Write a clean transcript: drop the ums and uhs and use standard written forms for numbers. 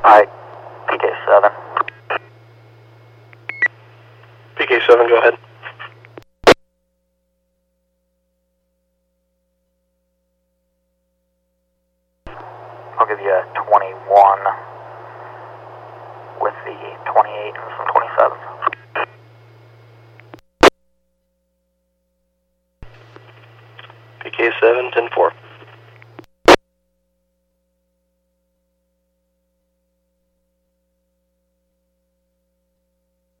Alright, PK7. PK7, go ahead. I'll give you a 21 with the 28 and some 27. PK7, 10-4.